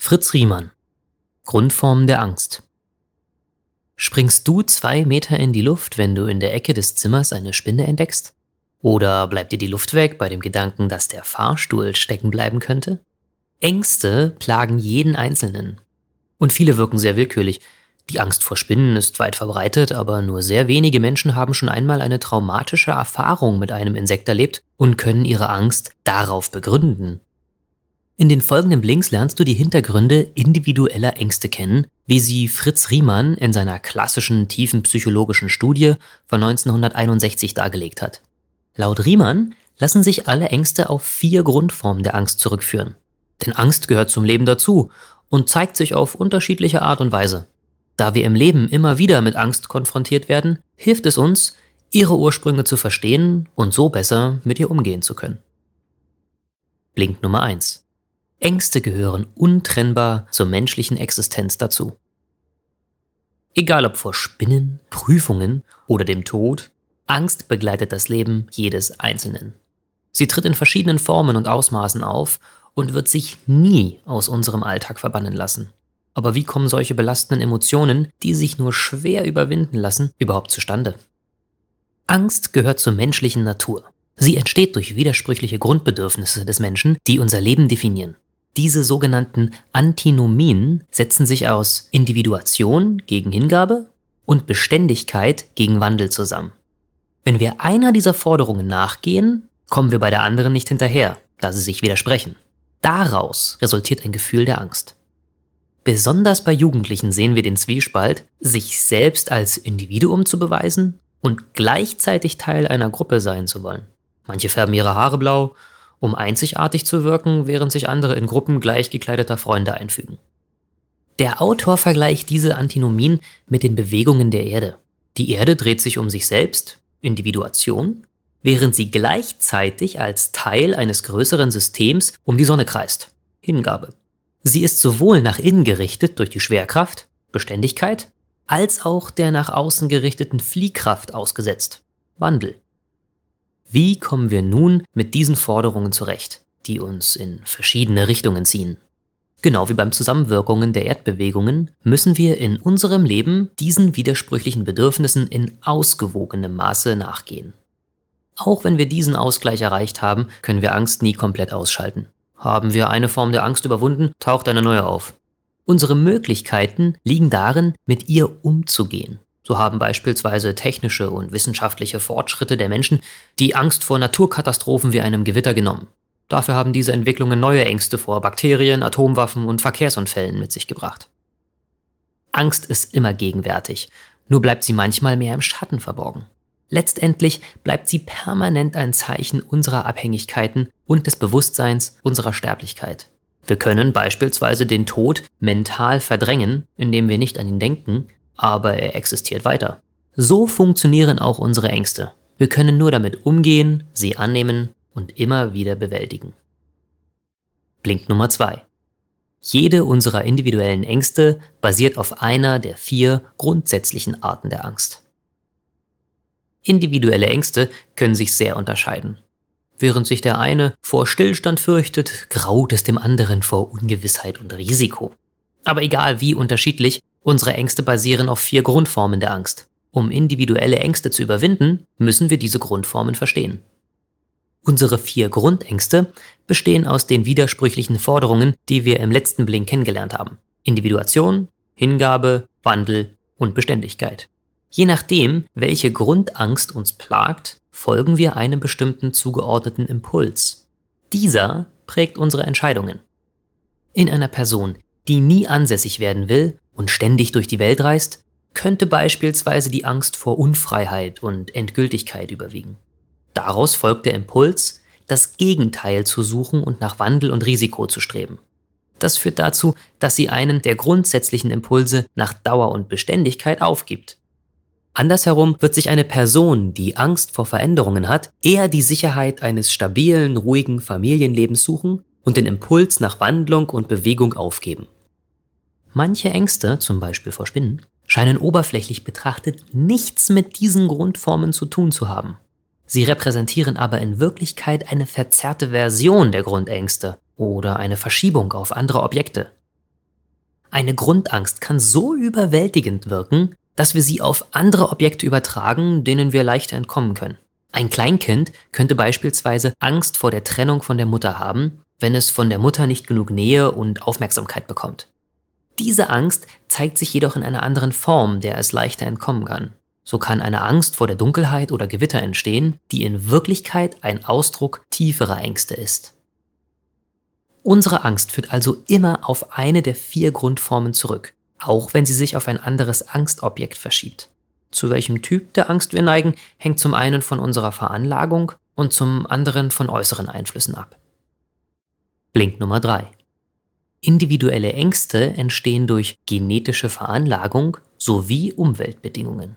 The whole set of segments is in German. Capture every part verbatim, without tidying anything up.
Fritz Riemann. Grundformen der Angst. Springst du zwei Meter in die Luft, wenn du in der Ecke des Zimmers eine Spinne entdeckst? Oder bleibt dir die Luft weg bei dem Gedanken, dass der Fahrstuhl stecken bleiben könnte? Ängste plagen jeden Einzelnen. Und viele wirken sehr willkürlich. Die Angst vor Spinnen ist weit verbreitet, aber nur sehr wenige Menschen haben schon einmal eine traumatische Erfahrung mit einem Insekt erlebt und können ihre Angst darauf begründen. In den folgenden Blinks lernst du die Hintergründe individueller Ängste kennen, wie sie Fritz Riemann in seiner klassischen tiefenpsychologischen Studie von neunzehnhunderteinundsechzig dargelegt hat. Laut Riemann lassen sich alle Ängste auf vier Grundformen der Angst zurückführen. Denn Angst gehört zum Leben dazu und zeigt sich auf unterschiedliche Art und Weise. Da wir im Leben immer wieder mit Angst konfrontiert werden, hilft es uns, ihre Ursprünge zu verstehen und so besser mit ihr umgehen zu können. Blink Nummer eins. Ängste gehören untrennbar zur menschlichen Existenz dazu. Egal ob vor Spinnen, Prüfungen oder dem Tod, Angst begleitet das Leben jedes Einzelnen. Sie tritt in verschiedenen Formen und Ausmaßen auf und wird sich nie aus unserem Alltag verbannen lassen. Aber wie kommen solche belastenden Emotionen, die sich nur schwer überwinden lassen, überhaupt zustande? Angst gehört zur menschlichen Natur. Sie entsteht durch widersprüchliche Grundbedürfnisse des Menschen, die unser Leben definieren. Diese sogenannten Antinomien setzen sich aus Individuation gegen Hingabe und Beständigkeit gegen Wandel zusammen. Wenn wir einer dieser Forderungen nachgehen, kommen wir bei der anderen nicht hinterher, da sie sich widersprechen. Daraus resultiert ein Gefühl der Angst. Besonders bei Jugendlichen sehen wir den Zwiespalt, sich selbst als Individuum zu beweisen und gleichzeitig Teil einer Gruppe sein zu wollen. Manche färben ihre Haare blau, um einzigartig zu wirken, während sich andere in Gruppen gleich gekleideter Freunde einfügen. Der Autor vergleicht diese Antinomien mit den Bewegungen der Erde. Die Erde dreht sich um sich selbst, Individuation, während sie gleichzeitig als Teil eines größeren Systems um die Sonne kreist, Hingabe. Sie ist sowohl nach innen gerichtet durch die Schwerkraft, Beständigkeit, als auch der nach außen gerichteten Fliehkraft ausgesetzt, Wandel. Wie kommen wir nun mit diesen Forderungen zurecht, die uns in verschiedene Richtungen ziehen? Genau wie beim Zusammenwirkungen der Erdbewegungen müssen wir in unserem Leben diesen widersprüchlichen Bedürfnissen in ausgewogenem Maße nachgehen. Auch wenn wir diesen Ausgleich erreicht haben, können wir Angst nie komplett ausschalten. Haben wir eine Form der Angst überwunden, taucht eine neue auf. Unsere Möglichkeiten liegen darin, mit ihr umzugehen. So haben beispielsweise technische und wissenschaftliche Fortschritte der Menschen die Angst vor Naturkatastrophen wie einem Gewitter genommen. Dafür haben diese Entwicklungen neue Ängste vor Bakterien, Atomwaffen und Verkehrsunfällen mit sich gebracht. Angst ist immer gegenwärtig, nur bleibt sie manchmal mehr im Schatten verborgen. Letztendlich bleibt sie permanent ein Zeichen unserer Abhängigkeiten und des Bewusstseins unserer Sterblichkeit. Wir können beispielsweise den Tod mental verdrängen, indem wir nicht an ihn denken, aber er existiert weiter. So funktionieren auch unsere Ängste. Wir können nur damit umgehen, sie annehmen und immer wieder bewältigen. Blink Nummer zwei. Jede unserer individuellen Ängste basiert auf einer der vier grundsätzlichen Arten der Angst. Individuelle Ängste können sich sehr unterscheiden. Während sich der eine vor Stillstand fürchtet, graut es dem anderen vor Ungewissheit und Risiko. Aber egal wie unterschiedlich, unsere Ängste basieren auf vier Grundformen der Angst. Um individuelle Ängste zu überwinden, müssen wir diese Grundformen verstehen. Unsere vier Grundängste bestehen aus den widersprüchlichen Forderungen, die wir im letzten Blink kennengelernt haben. Individuation, Hingabe, Wandel und Beständigkeit. Je nachdem, welche Grundangst uns plagt, folgen wir einem bestimmten zugeordneten Impuls. Dieser prägt unsere Entscheidungen. In einer Person, die nie ansässig werden will und ständig durch die Welt reist, könnte beispielsweise die Angst vor Unfreiheit und Endgültigkeit überwiegen. Daraus folgt der Impuls, das Gegenteil zu suchen und nach Wandel und Risiko zu streben. Das führt dazu, dass sie einen der grundsätzlichen Impulse nach Dauer und Beständigkeit aufgibt. Andersherum wird sich eine Person, die Angst vor Veränderungen hat, eher die Sicherheit eines stabilen, ruhigen Familienlebens suchen und den Impuls nach Wandlung und Bewegung aufgeben. Manche Ängste, zum Beispiel vor Spinnen, scheinen oberflächlich betrachtet nichts mit diesen Grundformen zu tun zu haben. Sie repräsentieren aber in Wirklichkeit eine verzerrte Version der Grundängste oder eine Verschiebung auf andere Objekte. Eine Grundangst kann so überwältigend wirken, dass wir sie auf andere Objekte übertragen, denen wir leichter entkommen können. Ein Kleinkind könnte beispielsweise Angst vor der Trennung von der Mutter haben, wenn es von der Mutter nicht genug Nähe und Aufmerksamkeit bekommt. Diese Angst zeigt sich jedoch in einer anderen Form, der es leichter entkommen kann. So kann eine Angst vor der Dunkelheit oder Gewitter entstehen, die in Wirklichkeit ein Ausdruck tieferer Ängste ist. Unsere Angst führt also immer auf eine der vier Grundformen zurück, auch wenn sie sich auf ein anderes Angstobjekt verschiebt. Zu welchem Typ der Angst wir neigen, hängt zum einen von unserer Veranlagung und zum anderen von äußeren Einflüssen ab. Blink Nummer drei. Individuelle Ängste entstehen durch genetische Veranlagung sowie Umweltbedingungen.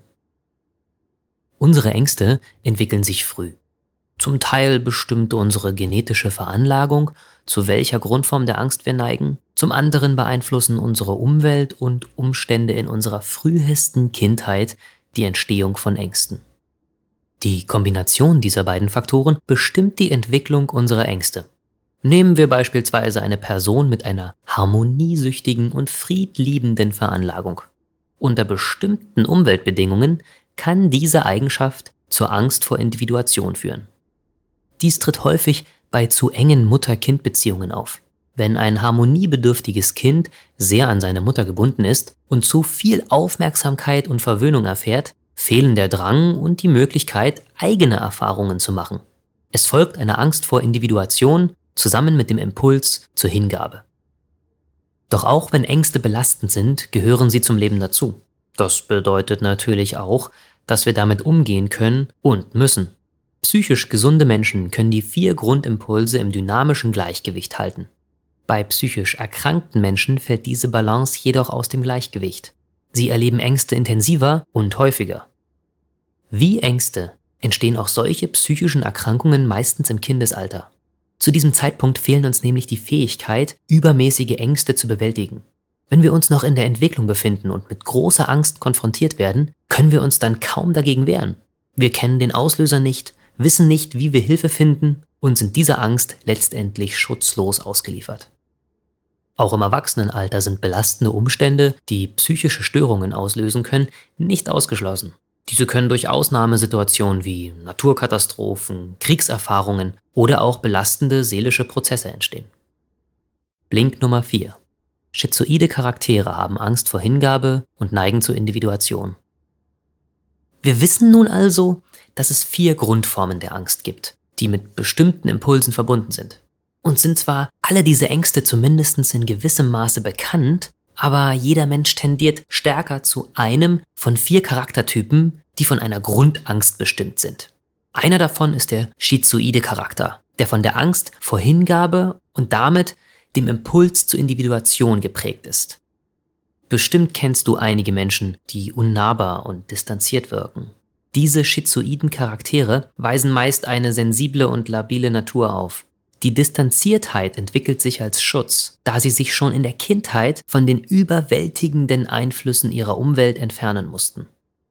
Unsere Ängste entwickeln sich früh. Zum Teil bestimmt unsere genetische Veranlagung, zu welcher Grundform der Angst wir neigen. Zum anderen beeinflussen unsere Umwelt und Umstände in unserer frühesten Kindheit die Entstehung von Ängsten. Die Kombination dieser beiden Faktoren bestimmt die Entwicklung unserer Ängste. Nehmen wir beispielsweise eine Person mit einer harmoniesüchtigen und friedliebenden Veranlagung. Unter bestimmten Umweltbedingungen kann diese Eigenschaft zur Angst vor Individuation führen. Dies tritt häufig bei zu engen Mutter-Kind-Beziehungen auf. Wenn ein harmoniebedürftiges Kind sehr an seine Mutter gebunden ist und zu viel Aufmerksamkeit und Verwöhnung erfährt, fehlen der Drang und die Möglichkeit, eigene Erfahrungen zu machen. Es folgt eine Angst vor Individuation zusammen mit dem Impuls zur Hingabe. Doch auch wenn Ängste belastend sind, gehören sie zum Leben dazu. Das bedeutet natürlich auch, dass wir damit umgehen können und müssen. Psychisch gesunde Menschen können die vier Grundimpulse im dynamischen Gleichgewicht halten. Bei psychisch erkrankten Menschen fällt diese Balance jedoch aus dem Gleichgewicht. Sie erleben Ängste intensiver und häufiger. Wie Ängste entstehen auch solche psychischen Erkrankungen meistens im Kindesalter. Zu diesem Zeitpunkt fehlen uns nämlich die Fähigkeit, übermäßige Ängste zu bewältigen. Wenn wir uns noch in der Entwicklung befinden und mit großer Angst konfrontiert werden, können wir uns dann kaum dagegen wehren. Wir kennen den Auslöser nicht, wissen nicht, wie wir Hilfe finden und sind dieser Angst letztendlich schutzlos ausgeliefert. Auch im Erwachsenenalter sind belastende Umstände, die psychische Störungen auslösen können, nicht ausgeschlossen. Diese können durch Ausnahmesituationen wie Naturkatastrophen, Kriegserfahrungen oder auch belastende seelische Prozesse entstehen. Blink Nummer vier. Schizoide Charaktere haben Angst vor Hingabe und neigen zur Individuation. Wir wissen nun also, dass es vier Grundformen der Angst gibt, die mit bestimmten Impulsen verbunden sind. Uns sind zwar alle diese Ängste zumindest in gewissem Maße bekannt, aber jeder Mensch tendiert stärker zu einem von vier Charaktertypen, die von einer Grundangst bestimmt sind. Einer davon ist der schizoide Charakter, der von der Angst vor Hingabe und damit dem Impuls zur Individuation geprägt ist. Bestimmt kennst du einige Menschen, die unnahbar und distanziert wirken. Diese schizoiden Charaktere weisen meist eine sensible und labile Natur auf. Die Distanziertheit entwickelt sich als Schutz, da sie sich schon in der Kindheit von den überwältigenden Einflüssen ihrer Umwelt entfernen mussten.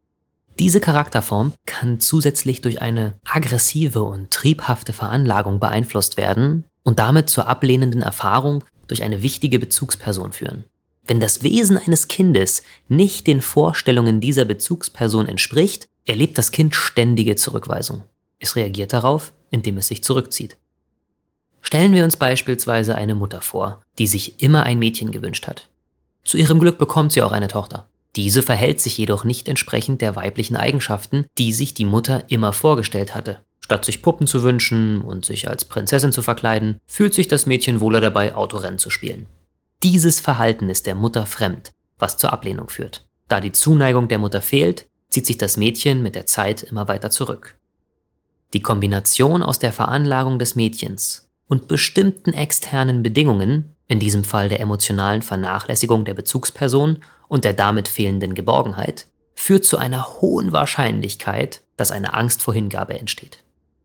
Diese Charakterform kann zusätzlich durch eine aggressive und triebhafte Veranlagung beeinflusst werden und damit zur ablehnenden Erfahrung durch eine wichtige Bezugsperson führen. Wenn das Wesen eines Kindes nicht den Vorstellungen dieser Bezugsperson entspricht, erlebt das Kind ständige Zurückweisung. Es reagiert darauf, indem es sich zurückzieht. Stellen wir uns beispielsweise eine Mutter vor, die sich immer ein Mädchen gewünscht hat. Zu ihrem Glück bekommt sie auch eine Tochter. Diese verhält sich jedoch nicht entsprechend der weiblichen Eigenschaften, die sich die Mutter immer vorgestellt hatte. Statt sich Puppen zu wünschen und sich als Prinzessin zu verkleiden, fühlt sich das Mädchen wohler dabei, Autorennen zu spielen. Dieses Verhalten ist der Mutter fremd, was zur Ablehnung führt. Da die Zuneigung der Mutter fehlt, zieht sich das Mädchen mit der Zeit immer weiter zurück. Die Kombination aus der Veranlagung des Mädchens und bestimmten externen Bedingungen, in diesem Fall der emotionalen Vernachlässigung der Bezugsperson und der damit fehlenden Geborgenheit, führt zu einer hohen Wahrscheinlichkeit, dass eine Angst vor Hingabe entsteht.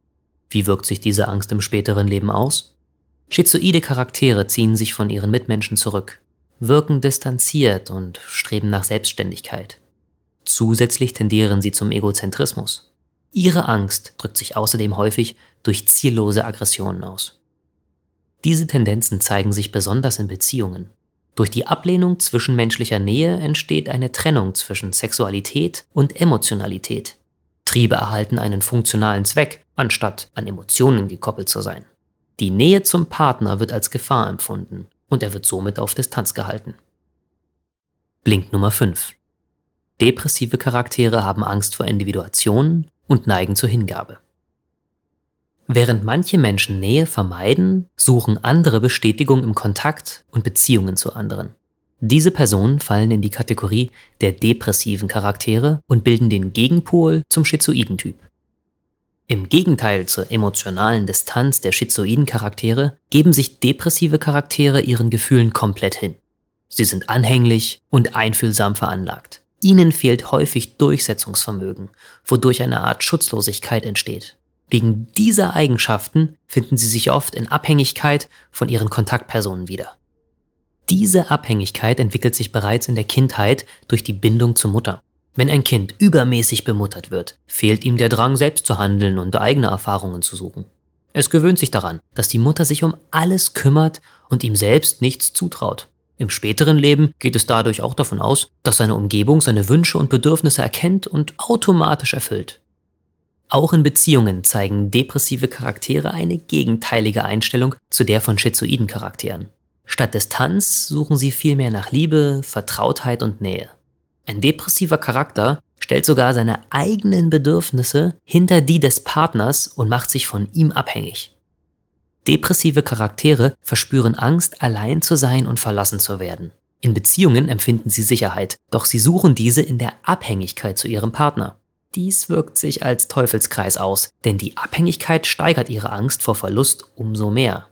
Wie wirkt sich diese Angst im späteren Leben aus? Schizoide Charaktere ziehen sich von ihren Mitmenschen zurück, wirken distanziert und streben nach Selbstständigkeit. Zusätzlich tendieren sie zum Egozentrismus. Ihre Angst drückt sich außerdem häufig durch ziellose Aggressionen aus. Diese Tendenzen zeigen sich besonders in Beziehungen. Durch die Ablehnung zwischenmenschlicher Nähe entsteht eine Trennung zwischen Sexualität und Emotionalität. Triebe erhalten einen funktionalen Zweck, anstatt an Emotionen gekoppelt zu sein. Die Nähe zum Partner wird als Gefahr empfunden und er wird somit auf Distanz gehalten. Blink Nummer fünf. Depressive Charaktere haben Angst vor Individuation und neigen zur Hingabe. Während manche Menschen Nähe vermeiden, suchen andere Bestätigung im Kontakt und Beziehungen zu anderen. Diese Personen fallen in die Kategorie der depressiven Charaktere und bilden den Gegenpol zum schizoiden Typ. Im Gegenteil zur emotionalen Distanz der schizoiden Charaktere geben sich depressive Charaktere ihren Gefühlen komplett hin. Sie sind anhänglich und einfühlsam veranlagt. Ihnen fehlt häufig Durchsetzungsvermögen, wodurch eine Art Schutzlosigkeit entsteht. Wegen dieser Eigenschaften finden sie sich oft in Abhängigkeit von ihren Kontaktpersonen wieder. Diese Abhängigkeit entwickelt sich bereits in der Kindheit durch die Bindung zur Mutter. Wenn ein Kind übermäßig bemuttert wird, fehlt ihm der Drang, selbst zu handeln und eigene Erfahrungen zu suchen. Es gewöhnt sich daran, dass die Mutter sich um alles kümmert und ihm selbst nichts zutraut. Im späteren Leben geht es dadurch auch davon aus, dass seine Umgebung seine Wünsche und Bedürfnisse erkennt und automatisch erfüllt. Auch in Beziehungen zeigen depressive Charaktere eine gegenteilige Einstellung zu der von schizoiden Charakteren. Statt Distanz suchen sie vielmehr nach Liebe, Vertrautheit und Nähe. Ein depressiver Charakter stellt sogar seine eigenen Bedürfnisse hinter die des Partners und macht sich von ihm abhängig. Depressive Charaktere verspüren Angst, allein zu sein und verlassen zu werden. In Beziehungen empfinden sie Sicherheit, doch sie suchen diese in der Abhängigkeit zu ihrem Partner. Dies wirkt sich als Teufelskreis aus, denn die Abhängigkeit steigert ihre Angst vor Verlust umso mehr.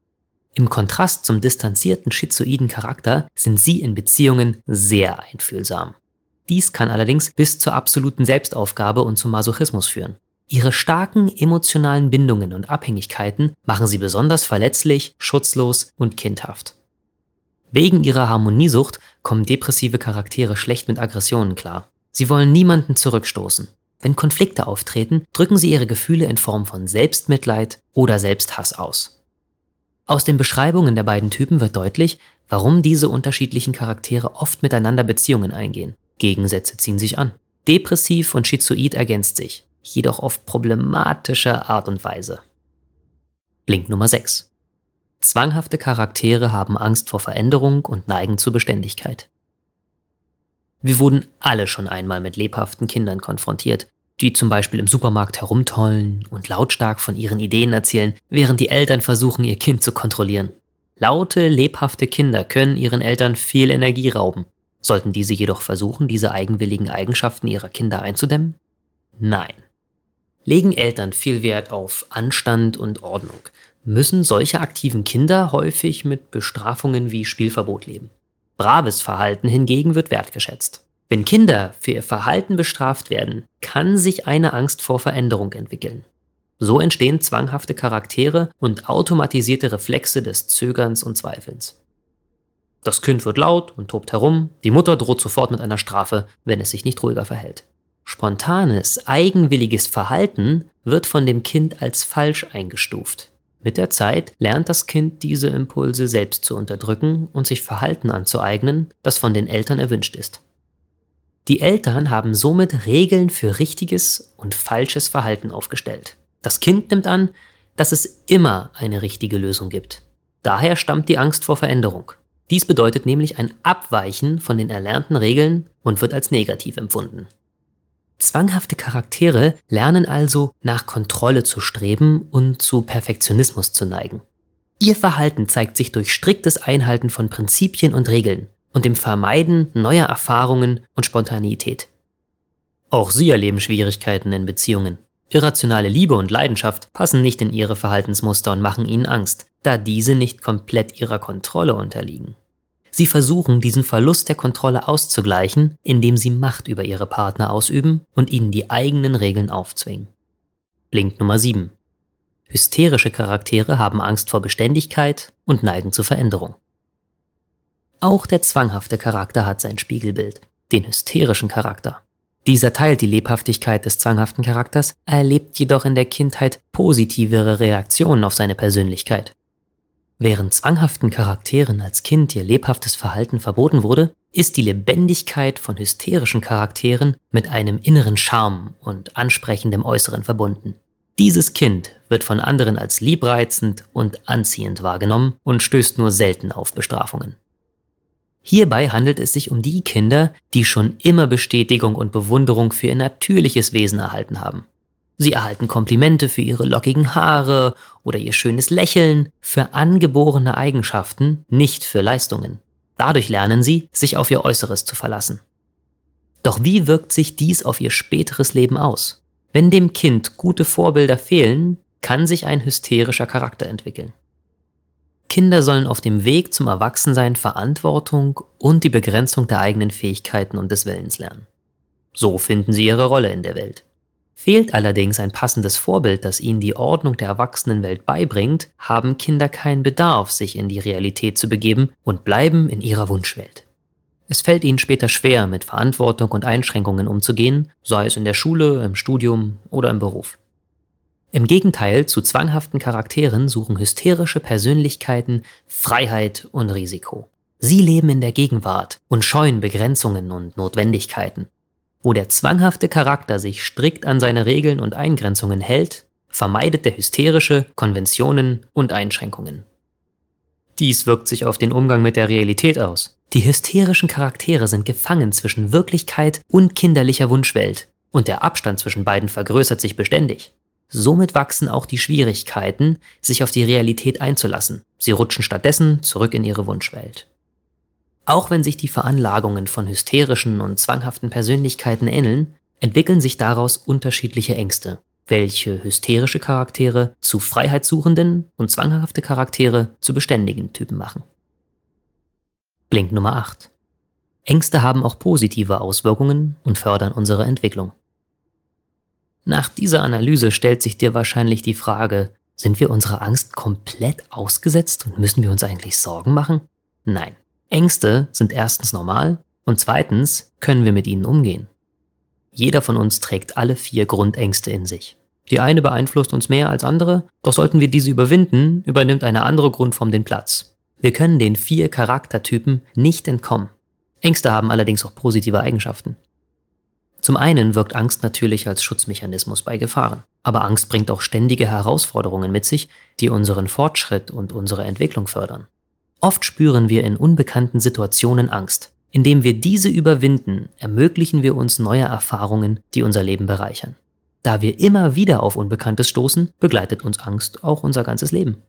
Im Kontrast zum distanzierten schizoiden Charakter sind sie in Beziehungen sehr einfühlsam. Dies kann allerdings bis zur absoluten Selbstaufgabe und zum Masochismus führen. Ihre starken emotionalen Bindungen und Abhängigkeiten machen sie besonders verletzlich, schutzlos und kindhaft. Wegen ihrer Harmoniesucht kommen depressive Charaktere schlecht mit Aggressionen klar. Sie wollen niemanden zurückstoßen. Wenn Konflikte auftreten, drücken sie ihre Gefühle in Form von Selbstmitleid oder Selbsthass aus. Aus den Beschreibungen der beiden Typen wird deutlich, warum diese unterschiedlichen Charaktere oft miteinander Beziehungen eingehen. Gegensätze ziehen sich an. Depressiv und schizoid ergänzt sich, jedoch auf problematische Art und Weise. Blink Nummer sechs. Zwanghafte Charaktere haben Angst vor Veränderung und neigen zur Beständigkeit. Wir wurden alle schon einmal mit lebhaften Kindern konfrontiert, die zum Beispiel im Supermarkt herumtollen und lautstark von ihren Ideen erzählen, während die Eltern versuchen, ihr Kind zu kontrollieren. Laute, lebhafte Kinder können ihren Eltern viel Energie rauben. Sollten diese jedoch versuchen, diese eigenwilligen Eigenschaften ihrer Kinder einzudämmen? Nein. Legen Eltern viel Wert auf Anstand und Ordnung, müssen solche aktiven Kinder häufig mit Bestrafungen wie Spielverbot leben. Braves Verhalten hingegen wird wertgeschätzt. Wenn Kinder für ihr Verhalten bestraft werden, kann sich eine Angst vor Veränderung entwickeln. So entstehen zwanghafte Charaktere und automatisierte Reflexe des Zögerns und Zweifelns. Das Kind wird laut und tobt herum, die Mutter droht sofort mit einer Strafe, wenn es sich nicht ruhiger verhält. Spontanes, eigenwilliges Verhalten wird von dem Kind als falsch eingestuft. Mit der Zeit lernt das Kind, diese Impulse selbst zu unterdrücken und sich Verhalten anzueignen, das von den Eltern erwünscht ist. Die Eltern haben somit Regeln für richtiges und falsches Verhalten aufgestellt. Das Kind nimmt an, dass es immer eine richtige Lösung gibt. Daher stammt die Angst vor Veränderung. Dies bedeutet nämlich ein Abweichen von den erlernten Regeln und wird als negativ empfunden. Zwanghafte Charaktere lernen also, nach Kontrolle zu streben und zu Perfektionismus zu neigen. Ihr Verhalten zeigt sich durch striktes Einhalten von Prinzipien und Regeln und dem Vermeiden neuer Erfahrungen und Spontaneität. Auch sie erleben Schwierigkeiten in Beziehungen. Irrationale Liebe und Leidenschaft passen nicht in ihre Verhaltensmuster und machen ihnen Angst, da diese nicht komplett ihrer Kontrolle unterliegen. Sie versuchen, diesen Verlust der Kontrolle auszugleichen, indem sie Macht über ihre Partner ausüben und ihnen die eigenen Regeln aufzwingen. Blink Nummer sieben. Hysterische Charaktere haben Angst vor Beständigkeit und neigen zur Veränderung. Auch der zwanghafte Charakter hat sein Spiegelbild, den hysterischen Charakter. Dieser teilt die Lebhaftigkeit des zwanghaften Charakters, erlebt jedoch in der Kindheit positivere Reaktionen auf seine Persönlichkeit. Während zwanghaften Charakteren als Kind ihr lebhaftes Verhalten verboten wurde, ist die Lebendigkeit von hysterischen Charakteren mit einem inneren Charme und ansprechendem Äußeren verbunden. Dieses Kind wird von anderen als liebreizend und anziehend wahrgenommen und stößt nur selten auf Bestrafungen. Hierbei handelt es sich um die Kinder, die schon immer Bestätigung und Bewunderung für ihr natürliches Wesen erhalten haben. Sie erhalten Komplimente für ihre lockigen Haare oder ihr schönes Lächeln, für angeborene Eigenschaften, nicht für Leistungen. Dadurch lernen sie, sich auf ihr Äußeres zu verlassen. Doch wie wirkt sich dies auf ihr späteres Leben aus? Wenn dem Kind gute Vorbilder fehlen, kann sich ein hysterischer Charakter entwickeln. Kinder sollen auf dem Weg zum Erwachsensein Verantwortung und die Begrenzung der eigenen Fähigkeiten und des Willens lernen. So finden sie ihre Rolle in der Welt. Fehlt allerdings ein passendes Vorbild, das ihnen die Ordnung der Erwachsenenwelt beibringt, haben Kinder keinen Bedarf, sich in die Realität zu begeben und bleiben in ihrer Wunschwelt. Es fällt ihnen später schwer, mit Verantwortung und Einschränkungen umzugehen, sei es in der Schule, im Studium oder im Beruf. Im Gegenteil zu zwanghaften Charakteren suchen hysterische Persönlichkeiten Freiheit und Risiko. Sie leben in der Gegenwart und scheuen Begrenzungen und Notwendigkeiten. Wo der zwanghafte Charakter sich strikt an seine Regeln und Eingrenzungen hält, vermeidet der hysterische Konventionen und Einschränkungen. Dies wirkt sich auf den Umgang mit der Realität aus. Die hysterischen Charaktere sind gefangen zwischen Wirklichkeit und kinderlicher Wunschwelt, und der Abstand zwischen beiden vergrößert sich beständig. Somit wachsen auch die Schwierigkeiten, sich auf die Realität einzulassen. Sie rutschen stattdessen zurück in ihre Wunschwelt. Auch wenn sich die Veranlagungen von hysterischen und zwanghaften Persönlichkeiten ähneln, entwickeln sich daraus unterschiedliche Ängste, welche hysterische Charaktere zu freiheitssuchenden und zwanghafte Charaktere zu beständigen Typen machen. Blink Nummer acht. Ängste haben auch positive Auswirkungen und fördern unsere Entwicklung. Nach dieser Analyse stellt sich dir wahrscheinlich die Frage, sind wir unserer Angst komplett ausgesetzt und müssen wir uns eigentlich Sorgen machen? Nein. Ängste sind erstens normal und zweitens können wir mit ihnen umgehen. Jeder von uns trägt alle vier Grundängste in sich. Die eine beeinflusst uns mehr als andere, doch sollten wir diese überwinden, übernimmt eine andere Grundform den Platz. Wir können den vier Charaktertypen nicht entkommen. Ängste haben allerdings auch positive Eigenschaften. Zum einen wirkt Angst natürlich als Schutzmechanismus bei Gefahren, aber Angst bringt auch ständige Herausforderungen mit sich, die unseren Fortschritt und unsere Entwicklung fördern. Oft spüren wir in unbekannten Situationen Angst. Indem wir diese überwinden, ermöglichen wir uns neue Erfahrungen, die unser Leben bereichern. Da wir immer wieder auf Unbekanntes stoßen, begleitet uns Angst auch unser ganzes Leben.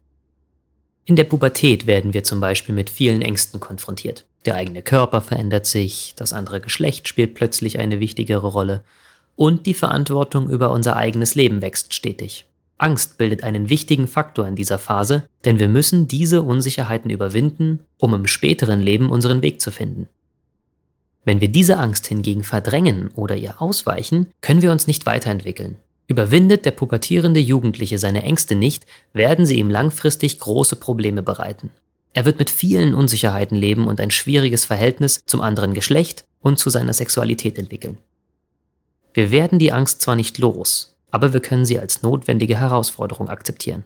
In der Pubertät werden wir zum Beispiel mit vielen Ängsten konfrontiert. Der eigene Körper verändert sich, das andere Geschlecht spielt plötzlich eine wichtigere Rolle und die Verantwortung über unser eigenes Leben wächst stetig. Angst bildet einen wichtigen Faktor in dieser Phase, denn wir müssen diese Unsicherheiten überwinden, um im späteren Leben unseren Weg zu finden. Wenn wir diese Angst hingegen verdrängen oder ihr ausweichen, können wir uns nicht weiterentwickeln. Überwindet der pubertierende Jugendliche seine Ängste nicht, werden sie ihm langfristig große Probleme bereiten. Er wird mit vielen Unsicherheiten leben und ein schwieriges Verhältnis zum anderen Geschlecht und zu seiner Sexualität entwickeln. Wir werden die Angst zwar nicht los, aber wir können sie als notwendige Herausforderung akzeptieren.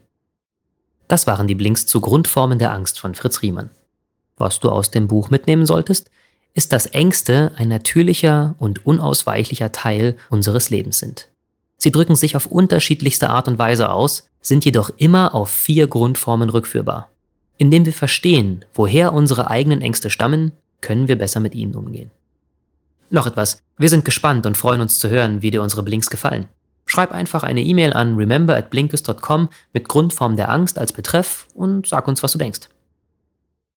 Das waren die Blinks zu Grundformen der Angst von Fritz Riemann. Was du aus dem Buch mitnehmen solltest, ist, dass Ängste ein natürlicher und unausweichlicher Teil unseres Lebens sind. Sie drücken sich auf unterschiedlichste Art und Weise aus, sind jedoch immer auf vier Grundformen rückführbar. Indem wir verstehen, woher unsere eigenen Ängste stammen, können wir besser mit ihnen umgehen. Noch etwas, wir sind gespannt und freuen uns zu hören, wie dir unsere Blinks gefallen. Schreib einfach eine E-Mail an remember at blinkist dot com mit Grundform der Angst als Betreff und sag uns, was du denkst.